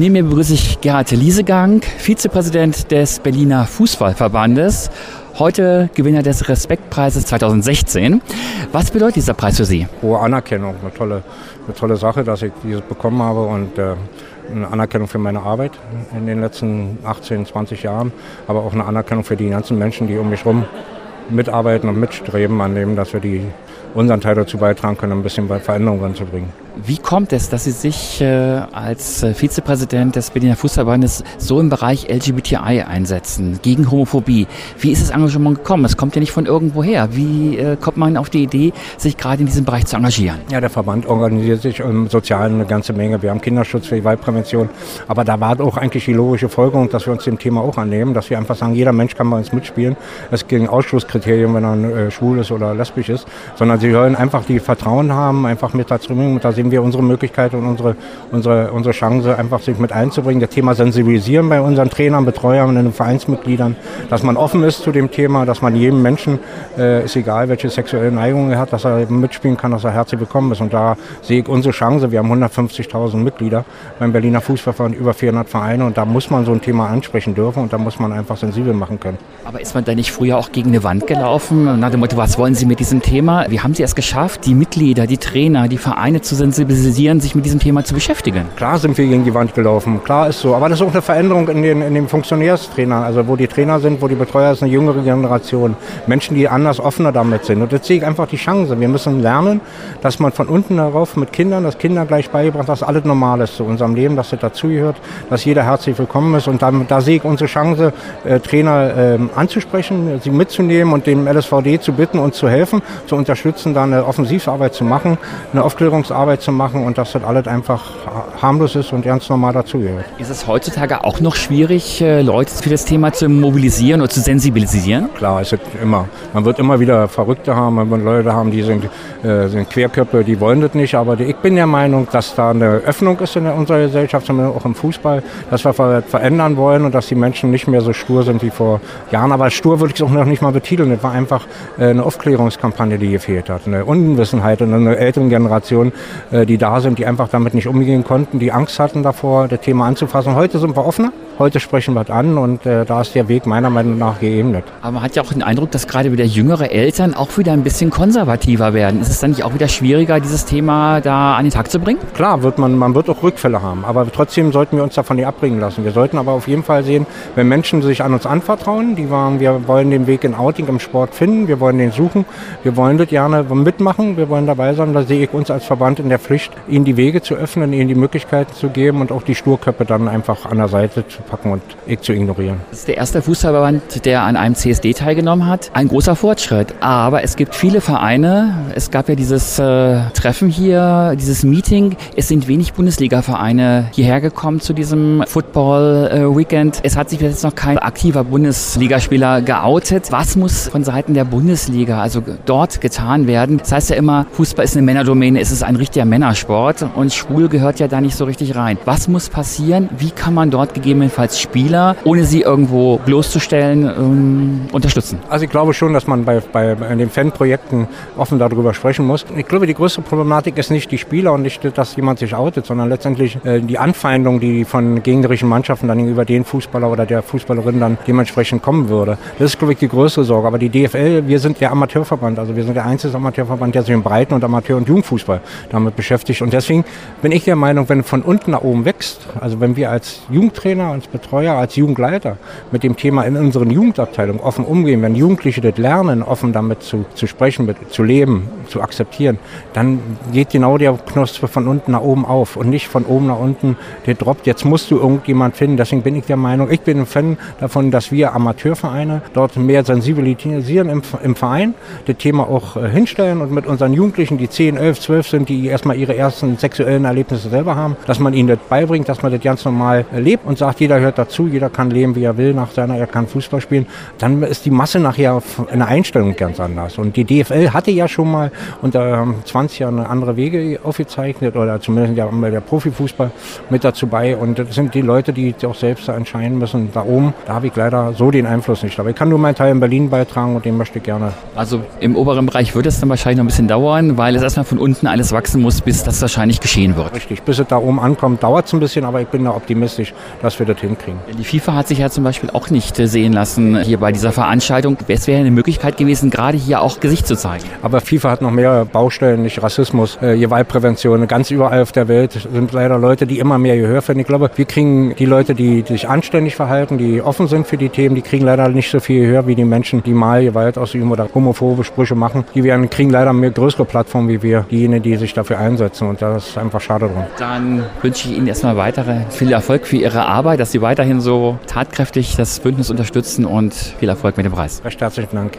Neben mir begrüße ich Gerhard Liesegang, Vizepräsident des Berliner Fußballverbandes, heute Gewinner des Respektpreises 2016. Was bedeutet dieser Preis für Sie? Hohe Anerkennung, eine tolle Sache, dass ich dieses bekommen habe und eine Anerkennung für meine Arbeit in den letzten 18, 20 Jahren, aber auch eine Anerkennung für die ganzen Menschen, die um mich herum mitarbeiten und mitstreben an dem, dass wir unseren Teil dazu beitragen können, ein bisschen Veränderungen ranzubringen. Wie kommt es, dass Sie sich als Vizepräsident des Berliner Fußballverbandes so im Bereich LGBTI einsetzen, gegen Homophobie? Wie ist das Engagement gekommen? Es kommt ja nicht von irgendwoher. Wie kommt man auf die Idee, sich gerade in diesem Bereich zu engagieren? Ja, der Verband organisiert sich im Sozialen eine ganze Menge. Wir haben Kinderschutz für die Gewaltprävention. Aber da war auch eigentlich die logische Folgerung, dass wir uns dem Thema auch annehmen, dass wir einfach sagen, jeder Mensch kann bei uns mitspielen. Es gibt Ausschlusskriterien, wenn er schwul ist oder lesbisch ist, sondern sie sollen einfach die Vertrauen haben, einfach mit dazu bringen. Da sehen wir unsere Möglichkeit und unsere Chance, einfach sich mit einzubringen. Das Thema sensibilisieren bei unseren Trainern, Betreuern und den Vereinsmitgliedern, dass man offen ist zu dem Thema, dass man jedem Menschen, ist egal, welche sexuelle Neigung er hat, dass er mitspielen kann, dass er herzlich willkommen ist. Und da sehe ich unsere Chance. Wir haben 150.000 Mitglieder beim Berliner Fußballverband, über 400 Vereine und da muss man so ein Thema ansprechen dürfen und da muss man einfach sensibel machen können. Aber ist man da nicht früher auch gegen eine Wand gelaufen? Nach dem Motto, was wollen Sie mit diesem Thema? Wie haben Sie es geschafft, die Mitglieder, die Trainer, die Vereine zu sensibilisieren, sich mit diesem Thema zu beschäftigen? Klar sind wir gegen die Wand gelaufen, klar ist so. Aber das ist auch eine Veränderung in den Funktionärstrainern, also wo die Trainer sind, wo die Betreuer sind, eine jüngere Generation. Menschen, die anders, offener damit sind. Und jetzt sehe ich einfach die Chance. Wir müssen lernen, dass man von unten herauf mit Kindern, das Kindern gleich beigebracht, dass alles normal ist zu unserem Leben, dass das dazugehört, dass jeder herzlich willkommen ist. Und da sehe ich unsere Chance, Trainer anzusprechen, sie mitzunehmen und dem LSVD zu bitten, uns zu helfen, zu unterstützen, da eine Offensivarbeit zu machen, eine Aufklärungsarbeit zu machen und dass das alles einfach harmlos ist und ganz normal dazugehört. Ist es heutzutage auch noch schwierig, Leute für das Thema zu mobilisieren oder zu sensibilisieren? Klar, ist es immer. Man wird immer wieder Verrückte haben, man wird Leute haben, die sind Querköpfe, die wollen das nicht, aber ich bin der Meinung, dass da eine Öffnung ist in unserer Gesellschaft, auch im Fußball, dass wir verändern wollen und dass die Menschen nicht mehr so stur sind wie vor Jahren. Aber stur würde ich es auch noch nicht mal betiteln. Das war einfach eine Aufklärungskampagne, die gefehlt hat. Eine Unwissenheit und eine ältere Generation, die da sind, die einfach damit nicht umgehen konnten, die Angst hatten davor, das Thema anzufassen. Heute sind wir offener, heute sprechen wir es an und da ist der Weg meiner Meinung nach geebnet. Aber man hat ja auch den Eindruck, dass gerade wieder jüngere Eltern auch wieder ein bisschen konservativer werden. Ist es dann nicht auch wieder schwieriger, dieses Thema da an den Tag zu bringen? Klar, man wird auch Rückfälle haben, aber trotzdem sollten wir uns davon nicht abbringen lassen. Wir sollten aber auf jeden Fall sehen, wenn Menschen sich an uns anvertrauen, wir wollen den Weg in Outing im Sport finden, wir wollen den suchen, wir wollen das gerne mitmachen, wir wollen dabei sein, da sehe ich uns als Verband in der Pflicht, ihnen die Wege zu öffnen, ihnen die Möglichkeiten zu geben und auch die Sturköpfe dann einfach an der Seite zu packen und zu ignorieren. Das ist der erste Fußballverband, der an einem CSD teilgenommen hat. Ein großer Fortschritt, aber es gibt viele Vereine. Es gab ja dieses Treffen hier, dieses Meeting. Es sind wenig Bundesliga-Vereine hierher gekommen zu diesem Football-Weekend. Es hat sich bis jetzt noch kein aktiver Bundesligaspieler geoutet. Was muss von Seiten der Bundesliga, also dort getan werden? Das heißt ja immer, Fußball ist eine Männerdomäne, es ist ein richtiger Männersport und schwul gehört ja da nicht so richtig rein. Was muss passieren? Wie kann man dort gegebenenfalls Spieler, ohne sie irgendwo bloßzustellen, unterstützen? Also ich glaube schon, dass man bei den Fanprojekten offen darüber sprechen muss. Ich glaube, die größte Problematik ist nicht die Spieler und nicht, dass jemand sich outet, sondern letztendlich die Anfeindung, die von gegnerischen Mannschaften dann über den Fußballer oder der Fußballerin dann dementsprechend kommen würde. Das ist, glaube ich, die größte Sorge. Aber die DFL, wir sind der Amateurverband, also wir sind der einzige Amateurverband, der sich im Breiten- und Amateur- und Jugendfußball damit beschäftigt. Und deswegen bin ich der Meinung, wenn von unten nach oben wächst, also wenn wir als Jugendtrainer, als Betreuer, als Jugendleiter mit dem Thema in unseren Jugendabteilungen offen umgehen, wenn Jugendliche das lernen, offen damit zu sprechen, zu leben, zu akzeptieren, dann geht genau der Knospe von unten nach oben auf und nicht von oben nach unten, der droppt, jetzt musst du irgendjemand finden. Deswegen bin ich der Meinung, ich bin ein Fan davon, dass wir Amateurvereine dort mehr sensibilisieren im Verein, das Thema auch hinstellen und mit unseren Jugendlichen, die 10, 11, 12 sind, die erstmal ihre ersten sexuellen Erlebnisse selber haben, dass man ihnen das beibringt, dass man das ganz normal lebt und sagt, jeder hört dazu, jeder kann leben, wie er will, er kann Fußball spielen, dann ist die Masse nachher in der Einstellung ganz anders. Und die DFL hatte ja schon mal unter 20 Jahren andere Wege aufgezeichnet oder zumindest ja der Profifußball mit dazu bei. Und das sind die Leute, die auch selbst da entscheiden müssen. Da oben, da habe ich leider so den Einfluss nicht. Aber ich kann nur meinen Teil in Berlin beitragen und den möchte ich gerne. Also im oberen Bereich wird es dann wahrscheinlich noch ein bisschen dauern, weil es erstmal von unten alles wachsen muss, bis das wahrscheinlich geschehen wird. Richtig, bis es da oben ankommt, dauert es ein bisschen, aber ich bin da optimistisch, dass wir das hinkriegen. Die FIFA hat sich ja zum Beispiel auch nicht sehen lassen hier bei dieser Veranstaltung. Es wäre eine Möglichkeit gewesen, gerade hier auch Gesicht zu zeigen. Aber FIFA hat noch mehr Baustellen, nicht Rassismus, Gewaltprävention. Ganz überall auf der Welt sind leider Leute, die immer mehr Gehör finden. Ich glaube, wir kriegen die Leute, die sich anständig verhalten, die offen sind für die Themen, die kriegen leider nicht so viel Gehör wie die Menschen, die mal Gewalt ausüben oder homophobe Sprüche machen. Kriegen leider mehr größere Plattformen wie wir, diejenigen, die sich dafür einsetzen. Und das ist einfach schade drum. Dann wünsche ich Ihnen erstmal viel Erfolg für Ihre Arbeit, dass Sie weiterhin so tatkräftig das Bündnis unterstützen und viel Erfolg mit dem Preis. Recht herzlichen Dank.